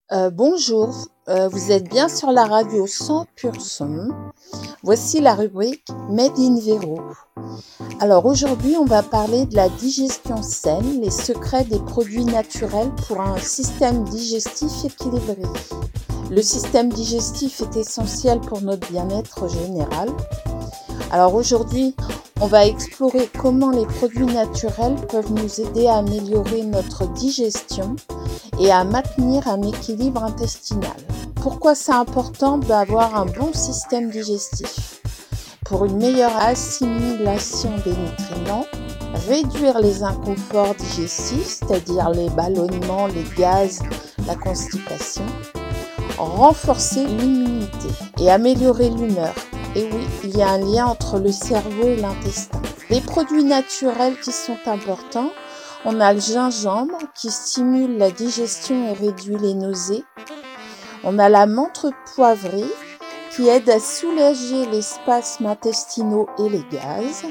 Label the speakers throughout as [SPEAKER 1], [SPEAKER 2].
[SPEAKER 1] Bonjour, vous êtes bien sur la radio 100%. Voici la rubrique Made in Véro. Alors aujourd'hui, on va parler de la digestion saine, les secrets des produits naturels pour un système digestif équilibré. Le système digestif est essentiel pour notre bien-être général. Alors aujourd'hui, on va explorer comment les produits naturels peuvent nous aider à améliorer notre digestion et à maintenir un équilibre intestinal. Pourquoi c'est important d'avoir un bon système digestif? Pour une meilleure assimilation des nutriments, réduire les inconforts digestifs, c'est-à-dire les ballonnements, les gaz, la constipation, renforcer l'immunité et améliorer l'humeur. Et oui, il y a un lien entre le cerveau et l'intestin. Les produits naturels qui sont importants, on a le gingembre qui stimule la digestion et réduit les nausées. On a la menthe poivrée qui aide à soulager les spasmes intestinaux et les gaz.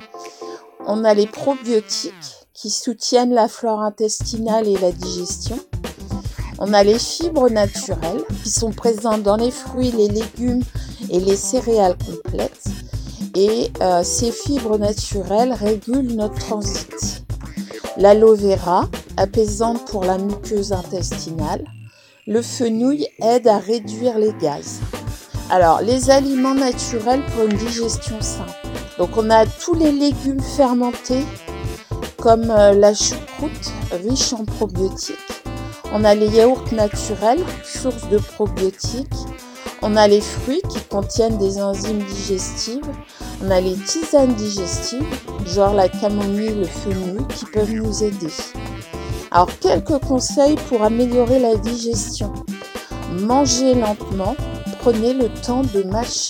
[SPEAKER 1] On a les probiotiques qui soutiennent la flore intestinale et la digestion. On a les fibres naturelles qui sont présentes dans les fruits, les légumes et les céréales complètes. Et ces fibres naturelles régulent notre transit. L'aloe vera, apaisante pour la muqueuse intestinale. Le fenouil aide à réduire les gaz. Alors, les aliments naturels pour une digestion simple. Donc, on a tous les légumes fermentés, comme la choucroute, riche en probiotiques. On a les yaourts naturels, source de probiotiques. On a les fruits qui contiennent des enzymes digestives. On a les tisanes digestives, genre la camomille, le fenouil, qui peuvent nous aider. Alors, quelques conseils pour améliorer la digestion. Mangez lentement, prenez le temps de mâcher.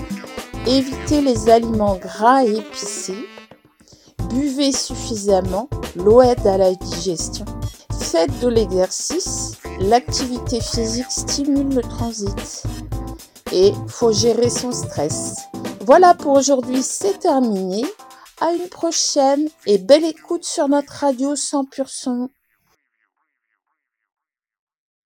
[SPEAKER 1] Évitez les aliments gras et épicés. Buvez suffisamment, l'eau aide à la digestion. Faites de l'exercice, l'activité physique stimule le transit. Et il faut gérer son stress. Voilà pour aujourd'hui, c'est terminé. À une prochaine et belle écoute sur notre radio 100%.